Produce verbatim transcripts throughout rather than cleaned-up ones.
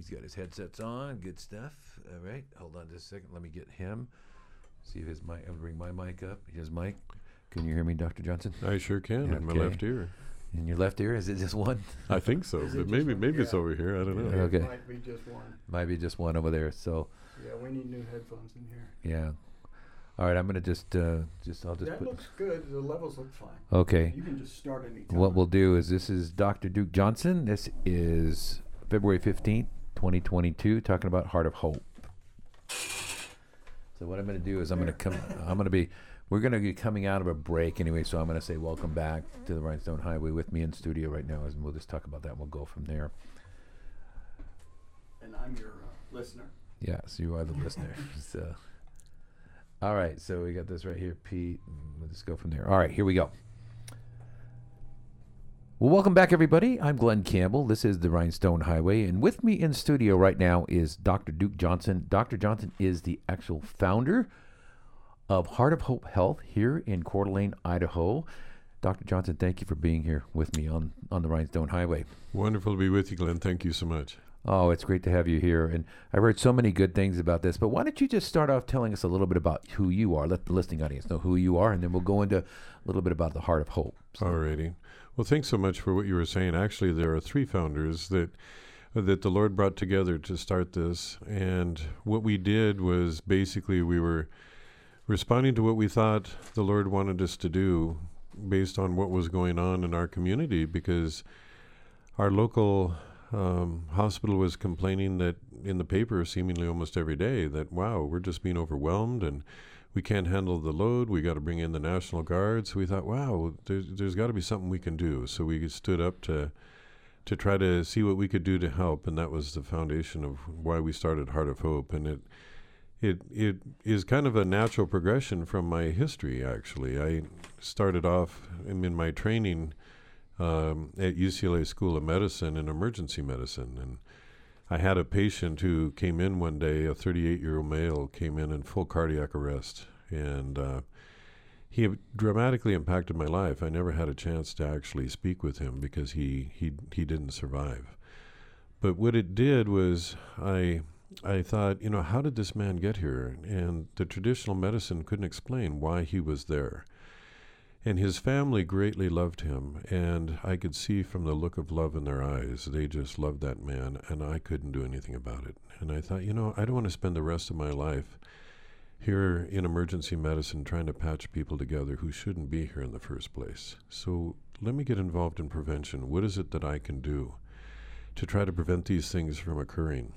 He's got his headsets on. Good stuff. All right. Hold on just a second. Let me get him. See if his mic. I'll bring my mic up. His mic. Can you hear me, Doctor Johnson? I sure can. Yeah, In my okay. left ear. In your left ear? Is it just one? I think so, Is it but just maybe one? maybe it's Yeah. over here. I don't know. Yeah. Okay. It might be just one. Might be just one over there. So, Yeah, we need new headphones in here. yeah. All right. I'm gonna just uh, just I'll just That put. looks good. The levels look fine. Okay. You can just start anytime. What we'll do is this is Doctor Duke Johnson. This is February fifteenth, twenty twenty-two, talking about Heart of Hope. So what I'm going to do is I'm going to come, I'm going to be, we're going to be coming out of a break anyway, so I'm going to say welcome back to the Rhinestone Highway. With me in studio right now, and we'll just talk about that and we'll go from there. And I'm your uh, listener. Yes, you are the listener. So, all right, so we got this right here, Pete. And we'll just go from there. All right, here we go. Well, welcome back, everybody. I'm Glenn Campbell. This is the Rhinestone Highway, and with me in studio right now is Doctor Duke Johnson. Doctor Johnson is the actual founder of Heart of Hope Health here in Coeur d'Alene, Idaho. Doctor Johnson, thank you for being here with me on, on the Rhinestone Highway. Wonderful to be with you, Glenn. Thank you so much. Oh, it's great to have you here, and I've heard so many good things about this, but why don't you just start off telling us a little bit about who you are? Let the listening audience know who you are, and then we'll go into a little bit about the Heart of Hope. So. Alrighty. Well, thanks so much for what you were saying. Actually, there are three founders that that the Lord brought together to start this, and what we did was basically we were responding to what we thought the Lord wanted us to do based on what was going on in our community, because our local um, hospital was complaining that in the paper seemingly almost every day that, wow, we're just being overwhelmed and we can't handle the load. We got to bring in the National Guard. So we thought, wow, there's, there's got to be something we can do. So we stood up to to try to see what we could do to help, and that was the foundation of why we started Heart of Hope. And it it it is kind of a natural progression from my history, actually. I started off in, in my training um, at U C L A School of Medicine in emergency medicine, and I had a patient who came in one day, a thirty-eight-year-old male, came in in full cardiac arrest, and uh, he dramatically impacted my life. I never had a chance to actually speak with him because he he he didn't survive. But what it did was I I thought, you know, how did this man get here? And the traditional medicine couldn't explain why he was there. And his family greatly loved him, and I could see from the look of love in their eyes, they just loved that man, and I couldn't do anything about it. And I thought, you know, I don't want to spend the rest of my life here in emergency medicine trying to patch people together who shouldn't be here in the first place. So let me get involved in prevention. What is it that I can do to try to prevent these things from occurring?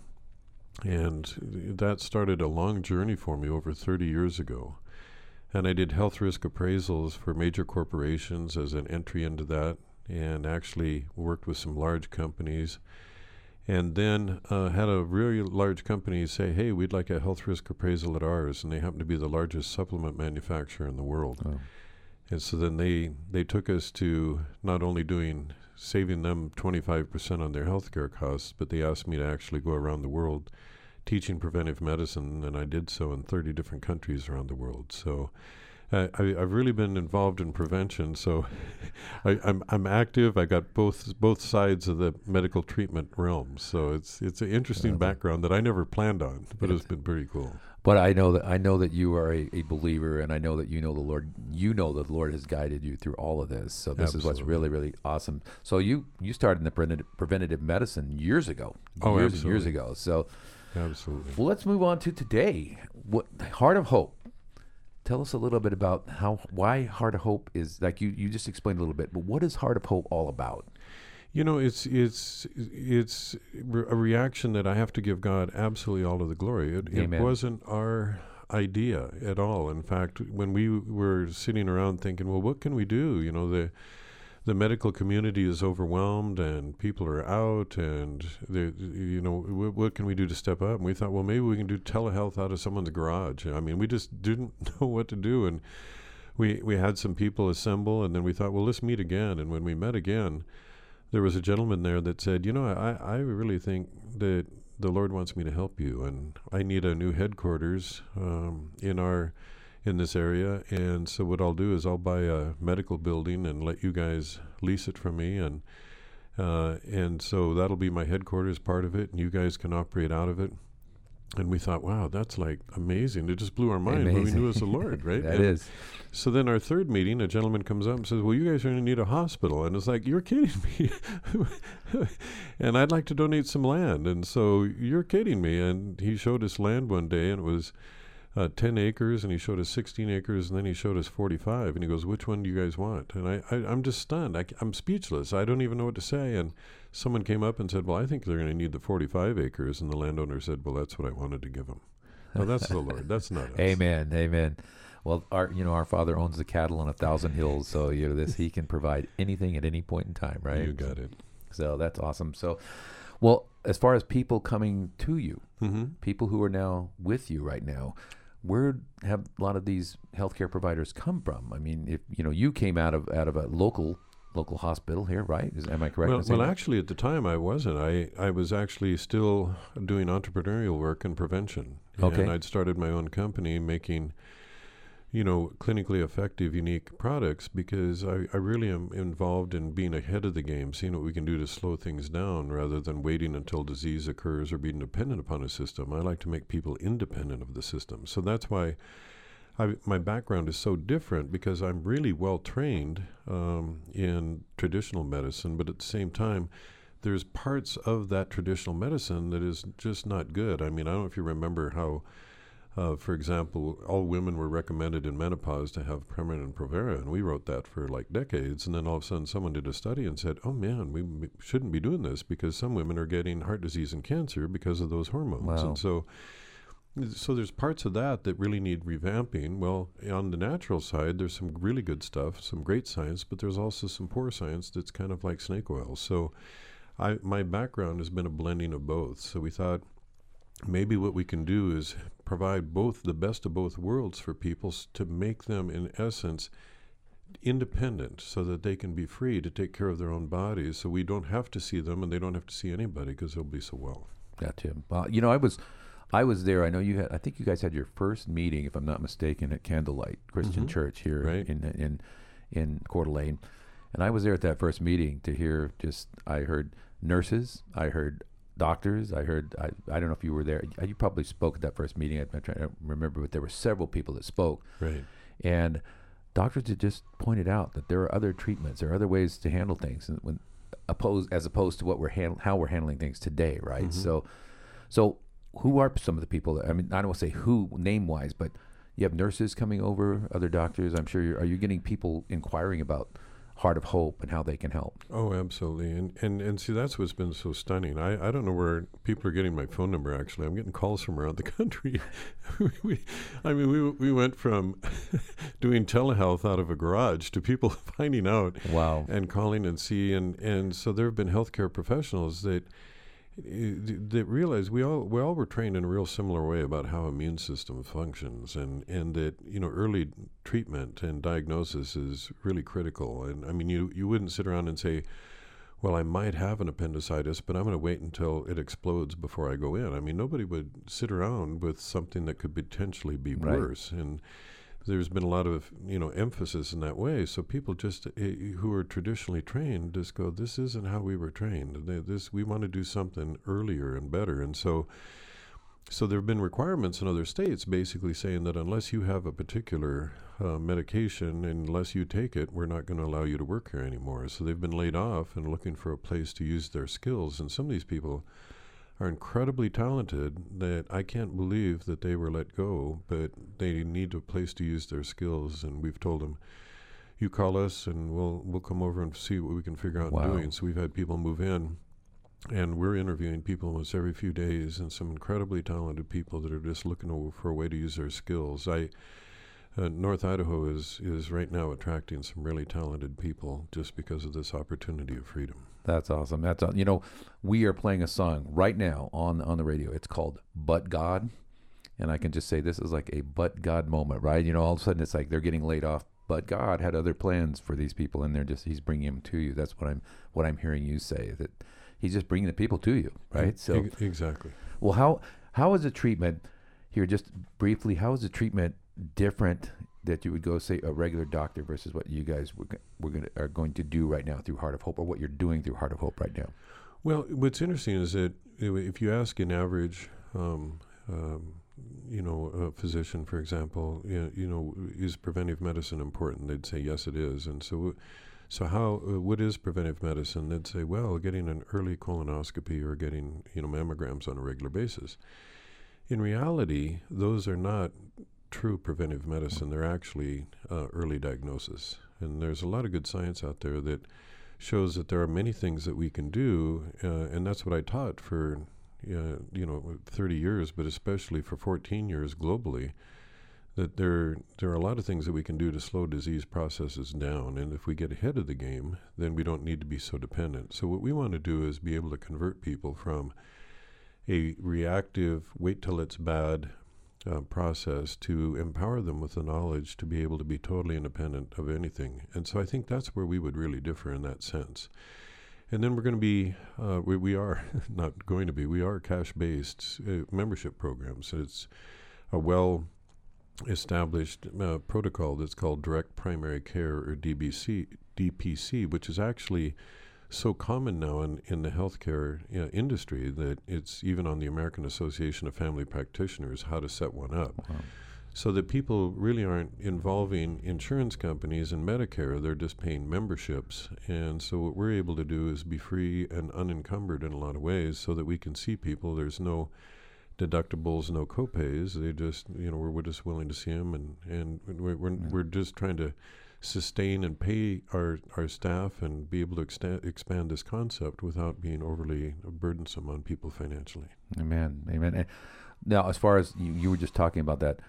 And that started a long journey for me over thirty years ago. And I did health risk appraisals for major corporations as an entry into that, and actually worked with some large companies. And then uh, had a really large company say, hey, we'd like a health risk appraisal at ours. And they happen to be the largest supplement manufacturer in the world. Oh. And so then they, they took us to not only doing, saving them twenty-five percent on their healthcare costs, but they asked me to actually go around the world teaching preventive medicine, and I did so in thirty different countries around the world. So uh, I, I've really been involved in prevention. So I, I'm I'm active. I got both both sides of the medical treatment realm. So it's it's an interesting Yeah. background that I never planned on, but it's been pretty cool. But I know that I know that you are a, a believer, and I know that you know the Lord. You know that the Lord has guided you through all of this. So this is what's Absolutely. really, really awesome. So you you started in the preventative, preventative medicine years ago, Oh, years and years absolutely. ago. So Absolutely. well, let's move on to today. What Heart of Hope? Tell us a little bit about how why Heart of Hope is like you you just explained a little bit, but what is Heart of Hope all about? You know, it's it's it's re- a reaction that I have to give God absolutely all of the glory. It, it Amen. wasn't our idea at all. In fact, when we were sitting around thinking, well, what can we do? You know, the the medical community is overwhelmed and people are out, and they, you know, w- what can we do to step up? And we thought, well, maybe we can do telehealth out of someone's garage. I mean, we just didn't know what to do, and we we had some people assemble, and then we thought, well, let's meet again. And when we met again, there was a gentleman there that said, you know, I, I really think that the Lord wants me to help you, and I need a new headquarters um, in our in this area. And so what I'll do is I'll buy a medical building and let you guys lease it from me, and Uh, and so that'll be my headquarters part of it, and you guys can operate out of it. And we thought, wow, that's like amazing. It just blew our mind when we Amazing. knew it was the Lord, right? That And is. So then our third meeting, a gentleman comes up and says, well, you guys are going to need a hospital. And it's like, you're kidding me. And I'd like to donate some land. And so you're kidding me. And he showed us land one day, and it was uh, ten acres, and he showed us sixteen acres, and then he showed us forty-five. And he goes, which one do you guys want? And I, I, I'm just stunned. I, I'm speechless. I don't even know what to say. And someone came up and said, well, I think they're going to need the forty-five acres. And the landowner said, well, that's what I wanted to give them. No, that's the Lord. That's not us. Amen. Amen. Well, our you know our Father owns the cattle on a thousand hills, so you know this He can provide anything at any point in time, right? You got it. So that's awesome. So, well, as far as people coming to you, Mm-hmm. people who are now with you right now, where have a lot of these healthcare providers come from? I mean, if you know you came out of out of a local local hospital here, right? Is, am I correct? Well, in saying well, that? actually, at the time, I wasn't. I, I was actually still doing entrepreneurial work and prevention. Okay. And I'd started my own company making, you know, clinically effective, unique products because I, I really am involved in being ahead of the game, seeing what we can do to slow things down rather than waiting until disease occurs or being dependent upon a system. I like to make people independent of the system. So that's why I, my background is so different because I'm really well trained um, in traditional medicine, but at the same time, there's parts of that traditional medicine that is just not good. I mean, I don't know if you remember how, uh, for example, all women were recommended in menopause to have Premarin and Provera, and we wrote that for like decades, and then all of a sudden someone did a study and said, oh man, we m- shouldn't be doing this because some women are getting heart disease and cancer because of those hormones. Wow. And so So there's parts of that that really need revamping. Well, on the natural side, there's some really good stuff, some great science, but there's also some poor science that's kind of like snake oil. So I, my background has been a blending of both. So we thought maybe what we can do is provide both the best of both worlds for people s- to make them, in essence, independent so that they can be free to take care of their own bodies so we don't have to see them and they don't have to see anybody because they'll be so well. Got you. Well, you know, I was, I was there. I know you had. I think you guys had your first meeting, if I'm not mistaken, at Candlelight Christian Mhm. Church here Right. in in in Coeur d'Alene, and I was there at that first meeting to hear. Just I heard nurses, I heard doctors, I heard. I, I don't know if you were there. You probably spoke at that first meeting. I'm trying to remember, but there were several people that spoke, Right. and doctors had just pointed out that there are other treatments, there are other ways to handle things, and when opposed as opposed to what we're handle, how we're handling things today, right? Mhm. So, so who are some of the people that, I mean, I don't want to say who name wise, but you have nurses coming over, other doctors. I'm sure you're, are you getting people inquiring about Heart of Hope and how they can help? Oh, absolutely. And, and and see, that's what's been so stunning. I, I don't know where people are getting my phone number, actually. I'm getting calls from around the country. we, I mean, we we went from doing telehealth out of a garage to people finding out Wow. and calling and see. And, and so there have been healthcare professionals that that realize we all we all were trained in a real similar way about how immune system functions, and, and that you know early treatment and diagnosis is really critical. And I mean, you you wouldn't sit around and say, well, I might have an appendicitis, but I'm going to wait until it explodes before I go in. I mean, nobody would sit around with something that could potentially be Right. worse. And there's been a lot of, you know, emphasis in that way. So people just uh, who are traditionally trained just go, this isn't how we were trained. They, this we want to do something earlier and better. And so, so there have been requirements in other states basically saying that unless you have a particular uh, medication, and unless you take it, we're not going to allow you to work here anymore. So they've been laid off and looking for a place to use their skills. And some of these people are incredibly talented that I can't believe that they were let go, but they need a place to use their skills. And we've told them, you call us and we'll we'll come over and see what we can figure out Wow. doing. So we've had people move in, and we're interviewing people almost every few days, and some incredibly talented people that are just looking o- for a way to use their skills. I uh, North Idaho is is right now attracting some really talented people just because of this opportunity of freedom. That's awesome. That's aw- you know, we are playing a song right now on on the radio. It's called "But God," and I can just say this is like a "But God" moment, right? You know, all of a sudden it's like they're getting laid off, but God had other plans for these people, and they're just He's bringing them to you. That's what I'm what I'm hearing you say, that He's just bringing the people to you, right? So, Ex- exactly. well, how how is the treatment here? Just briefly, how is the treatment different that you would go say a regular doctor versus what you guys were, g- were gonna, are going to do right now through Heart of Hope, or what you're doing through Heart of Hope right now? Well, what's interesting is that i- if you ask an average, um, um, you know, a physician, for example, you, you know, is preventive medicine important? They'd say yes, it is. And so, so how? Uh, what is preventive medicine? They'd say, well, getting an early colonoscopy or getting, you know, mammograms on a regular basis. In reality, those are not true preventive medicine. They're actually uh, early diagnosis. And there's a lot of good science out there that shows that there are many things that we can do, uh, and that's what I taught for, uh, you know, thirty years, but especially for fourteen years globally, that there there are a lot of things that we can do to slow disease processes down. And if we get ahead of the game, then we don't need to be so dependent. So what we want to do is be able to convert people from a reactive, wait till it's bad uh, process to empower them with the knowledge to be able to be totally independent of anything. And so I think that's where we would really differ in that sense. And then we're going to be, uh, we, we are not going to be, we are cash-based uh, membership programs. It's a well-established uh, protocol that's called Direct Primary Care, or D B C, D P C, which is actually so common now in, in the healthcare uh, industry that it's even on the American Association of Family Practitioners how to set one up. Wow. So that people really aren't involving insurance companies and Medicare, they're just paying memberships. And so what we're able to do is be free and unencumbered in a lot of ways so that we can see people. There's no deductibles, no copays. They just, you know, we're, we're just willing to see them, and, and we're, we're, Yeah. we're just trying to sustain and pay our, our staff and be able to extend, expand this concept without being overly burdensome on people financially. Amen. Amen. And now, as far as you, you were just talking about that,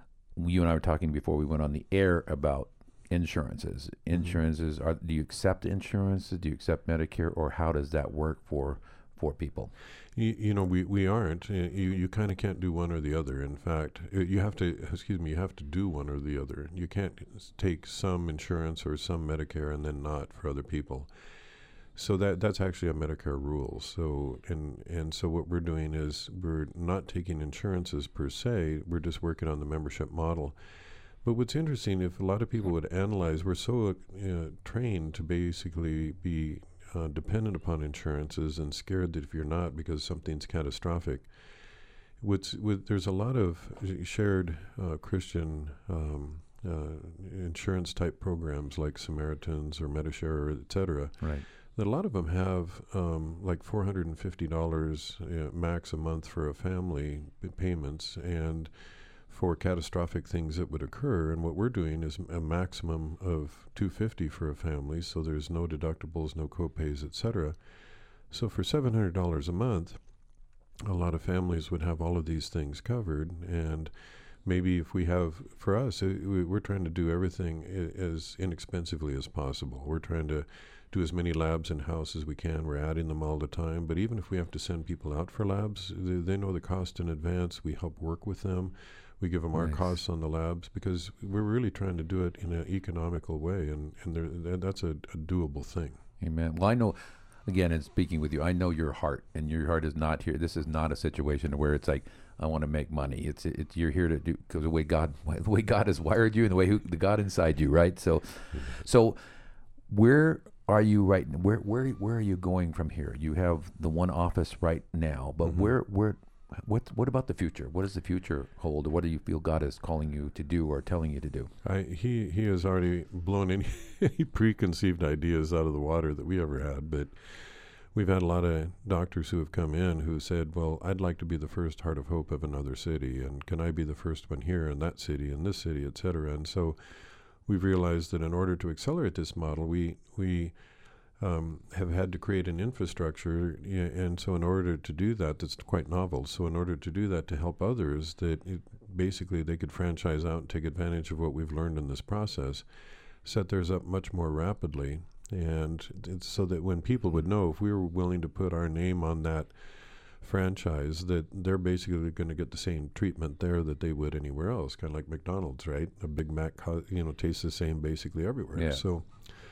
you and I were talking before we went on the air about insurances. Insurances, are do you accept insurances? Do you accept Medicare, or how does that work for for people? You, you know, we, we aren't. Uh, You you kind of can't do one or the other. In fact, uh, you have to, excuse me, you have to do one or the other. You can't s- take some insurance or some Medicare and then not for other people. So that that's actually a Medicare rule. So and and so what we're doing is we're not taking insurances per se. We're just working on the membership model. But what's interesting, if a lot of people would analyze, we're so uh, trained to basically be uh, dependent upon insurances and scared that if you're not because something's catastrophic. What's with there's a lot of shared uh, Christian um, uh, insurance type programs like Samaritans or Medishare, et cetera. Right. That a lot of them have um, like four hundred fifty dollars uh, max a month for a family p- payments, and for catastrophic things that would occur. And what we're doing is a maximum of two hundred fifty dollars for a family, so there's no deductibles, no copays, et cetera. So for seven hundred dollars a month, a lot of families would have all of these things covered. And maybe if we have, for us, uh, we, we're trying to do everything I- as inexpensively as possible. We're trying to do as many labs in-house as we can. We're adding them all the time. But even if we have to send people out for labs, they, they know the cost in advance. We help work with them. We give them our Nice. costs on the labs because we're really trying to do it in an economical way, and, and there, that, that's a, a doable thing. Amen. Well, I know, again, in speaking with you, I know your heart, and your heart is not here. This is not a situation where it's like, I want to make money. It's it's you're here to do, because the way God the way God has wired you and the way who, the God inside you, right? So, so where are you right? Where where where are you going from here? You have the one office right now, but Mm-hmm. where where what what about the future? What does the future hold? What do you feel God is calling you to do or telling you to do? I, he he has already blown any, any preconceived ideas out of the water that we ever had. But we've had a lot of doctors who have come in who said, well, I'd like to be the first Heart of Hope of another city, and can I be the first one here in that city, in this city, et cetera. And so we've realized that in order to accelerate this model, we we um, have had to create an infrastructure, y- and so in order to do that, that's quite novel. So in order to do that, to help others, that it, basically they could franchise out and take advantage of what we've learned in this process, set theirs up much more rapidly, and it's so that when people would know if we were willing to put our name on that franchise, that they're basically going to get the same treatment there that they would anywhere else, kind of like McDonald's, right? A Big Mac, co- you know, tastes the same basically everywhere. Yeah. So, Yes.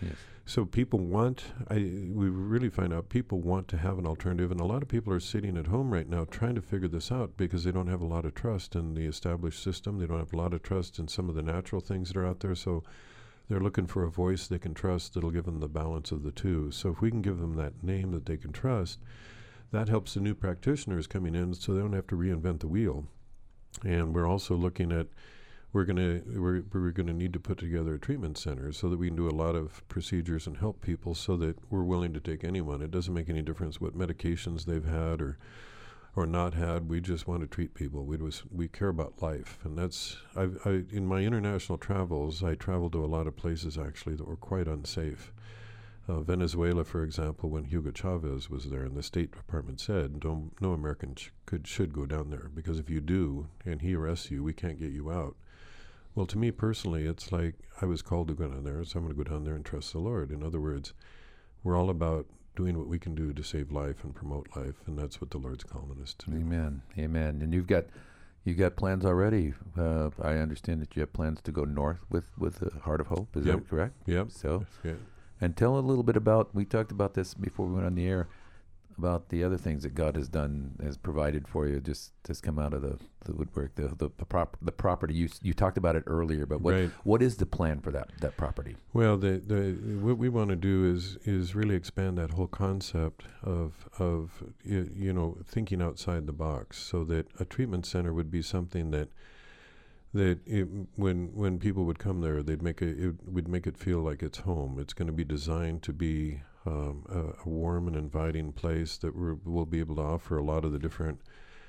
So people want, I, we really find out people want to have an alternative, and a lot of people are sitting at home right now trying to figure this out because they don't have a lot of trust in the established system. They don't have a lot of trust in some of the natural things that are out there. So they're looking for a voice they can trust that'll give them the balance of the two. So if we can give them that name that they can trust, that helps the new practitioners coming in so they don't have to reinvent the wheel. And we're also looking at We're gonna we're we're gonna need to put together a treatment center so that we can do a lot of procedures and help people, so that we're willing to take anyone. It doesn't make any difference what medications they've had or or not had. We just want to treat people. We was we care about life, and that's I've, I in my international travels. I traveled to a lot of places actually that were quite unsafe. Uh, Venezuela, for example, when Hugo Chavez was there, and the State Department said, "Don't, no American sh- could should go down there, because if you do and he arrests you, we can't get you out." Well, to me personally, it's like I was called to go down there, so I'm going to go down there and trust the Lord. In other words, we're all about doing what we can do to save life and promote life, and that's what the Lord's calling us to do. Amen. Amen. And you've got you've got plans already. Uh, I understand that you have plans to go north with with the Heart of Hope. Is Yep. that correct? Yep. So, Yeah. and tell a little bit about. We talked about this before we went on the air, about the other things that God has done, has provided for you, just just come out of the, the woodwork, the the, the, prop, the property. You you talked about it earlier, but what Right. what is the plan for that that property? Well, the the what we want to do is is really expand that whole concept of of you, you know thinking outside the box, so that a treatment center would be something that that it, when when people would come there, they'd make it, it would make it feel like it's home. It's going to be designed to be um, a, a warm and inviting place that we're, we'll be able to offer a lot of the different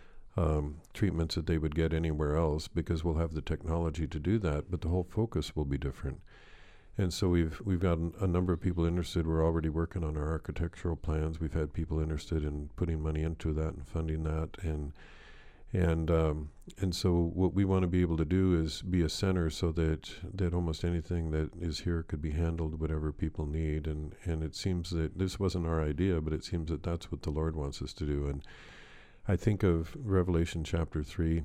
um, treatments that they would get anywhere else, because we'll have the technology to do that, but the whole focus will be different. And so we've we've got n- a number of people interested. We're already working on our architectural plans. We've had people interested in putting money into that and funding that, and and um, and so what we want to be able to do is be a center, so that that almost anything that is here could be handled, whatever people need. And and it seems that this wasn't our idea, but it seems that that's what the Lord wants us to do. And I think of Revelation chapter three,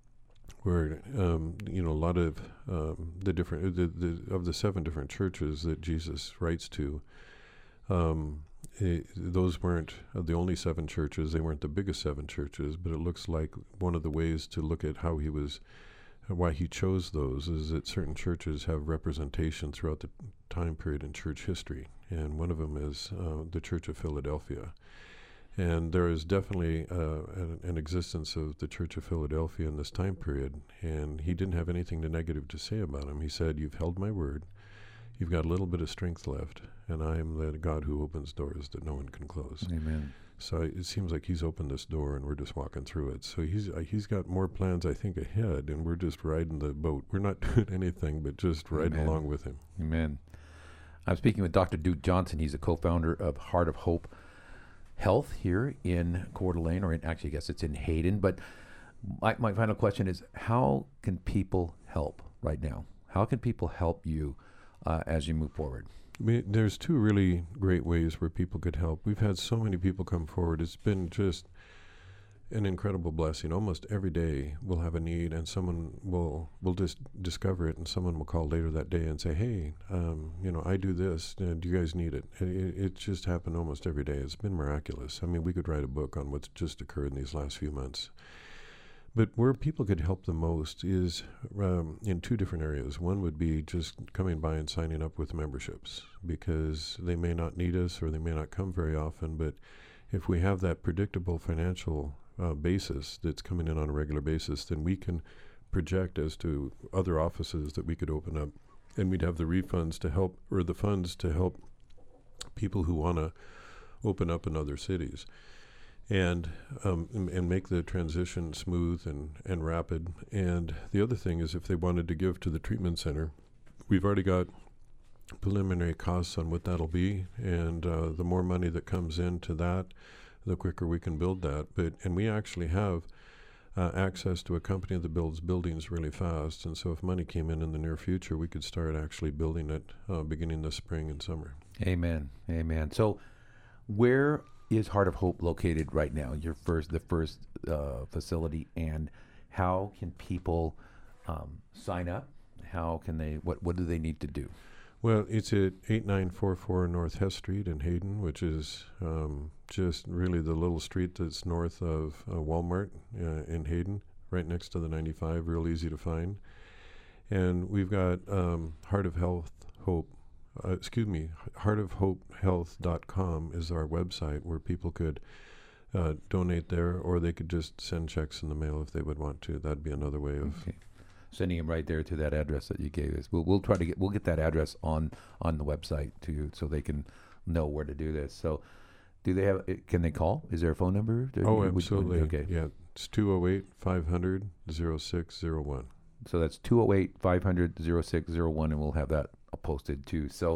where um, you know a lot of um, the different the, the of the seven different churches that Jesus writes to. Um, it, those weren't uh, the only seven churches. They weren't the biggest seven churches, but it looks like one of the ways to look at how he was, uh, why he chose those, is that certain churches have representation throughout the time period in church history, and one of them is uh, the Church of Philadelphia. And there is definitely uh, an, an existence of the Church of Philadelphia in this time period, and he didn't have anything to negative to say about him. He said, "You've held my word. You've got a little bit of strength left, and I am the God who opens doors that no one can close." Amen. So it seems like he's opened this door, and we're just walking through it. So he's uh, he's got more plans, I think, ahead, and we're just riding the boat. We're not doing anything but just riding Amen. along with him. Amen. I'm speaking with Doctor Duke Johnson. He's a co-founder of Heart of Hope Health here in Coeur d'Alene, or in, actually, I guess it's in Hayden. But my, my final question is, how can people help right now? How can people help you uh, as you move forward? We, there's two really great ways where people could help. We've had so many people come forward. It's been just an incredible blessing. Almost every day we'll have a need, and someone will will just discover it, and someone will call later that day and say, "Hey, um, you know, I do this. Uh, do you guys need it?" It, it? It's just happened almost every day. It's been miraculous. I mean, we could write a book on what's just occurred in these last few months. But where people could help the most is um, in two different areas. One would be just coming by and signing up with memberships, because they may not need us or they may not come very often, but if we have that predictable financial uh, basis that's coming in on a regular basis, then we can project as to other offices that we could open up, and we'd have the refunds to help, or the funds to help people who want to open up in other cities. And, um, and and make the transition smooth and, and rapid. And the other thing is, if they wanted to give to the treatment center, we've already got preliminary costs on what that'll be. And uh, the more money that comes into that, the quicker we can build that. But and we actually have uh, access to a company that builds buildings really fast. And so if money came in in the near future, we could start actually building it uh, beginning this spring and summer. Amen. Amen. So where is Heart of Hope located right now? Your first, the first uh, facility, and how can people um, sign up? How can they? What What do they need to do? Well, it's at eighty-nine forty-four North Hess Street in Hayden, which is um, just really the little street that's north of uh, Walmart uh, in Hayden, right next to the ninety-five, real easy to find. And we've got um, Heart of Health Hope, uh, excuse me, heart of hope health dot com is our website where people could uh, donate there, or they could just send checks in the mail if they would want to. That'd be another way of... Okay. Sending them right there to that address that you gave us. We'll we'll try to get we'll get that address on on the website too, so they can know where to do this. So, do they have? Can they call? Is there a phone number? Do Oh, you- would- would- absolutely. Okay. Yeah, it's two oh eight, five hundred, oh six oh one. So that's two oh eight, five hundred, oh six oh one, and we'll have that posted too. So,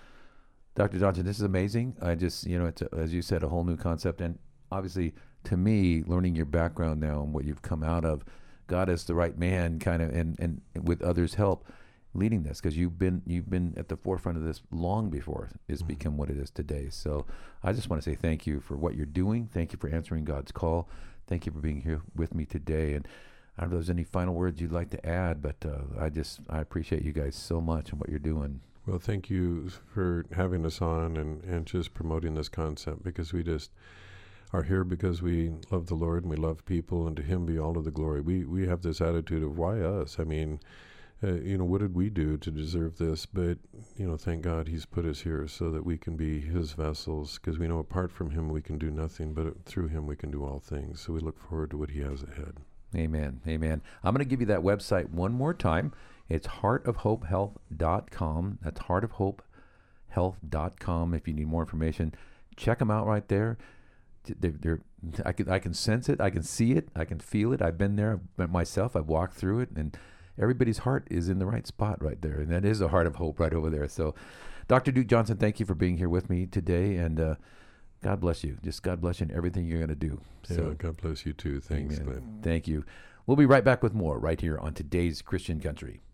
Doctor Johnson, this is amazing. I just, you know, it's, a, as you said, a whole new concept. And obviously, to me, learning your background now and what you've come out of, God is the right man kind of, and, and with others' help, leading this, because you've been you've been at the forefront of this long before it's Mhm. become what it is today. So I just want to say thank you for what you're doing. Thank you for answering God's call. Thank you for being here with me today. And I don't know if there's any final words you'd like to add, but uh, I just I appreciate you guys so much and what you're doing. Well, thank you for having us on and, and just promoting this concept, because we just are here because we love the Lord and we love people, and to Him be all of the glory. We we have this attitude of, why us? I mean, uh, you know, what did we do to deserve this? But, you know, thank God He's put us here so that we can be His vessels, because we know apart from Him we can do nothing, but through Him we can do all things. So we look forward to what He has ahead. Amen. Amen. I'm going to give you that website one more time. It's heart of hope health dot com. That's heart of hope health dot com. If you need more information, check them out right there. They're, they're, I can I can sense it. I can see it. I can feel it. I've been there myself. I've walked through it, and everybody's heart is in the right spot right there. And that is a heart of hope right over there. So, Doctor Duke Johnson, thank you for being here with me today. And uh, God bless you. Just God bless you in everything you're going to do. Yeah, So, God bless you too. Thanks, amen. Glenn. Thank you. We'll be right back with more right here on Today's Christian Country.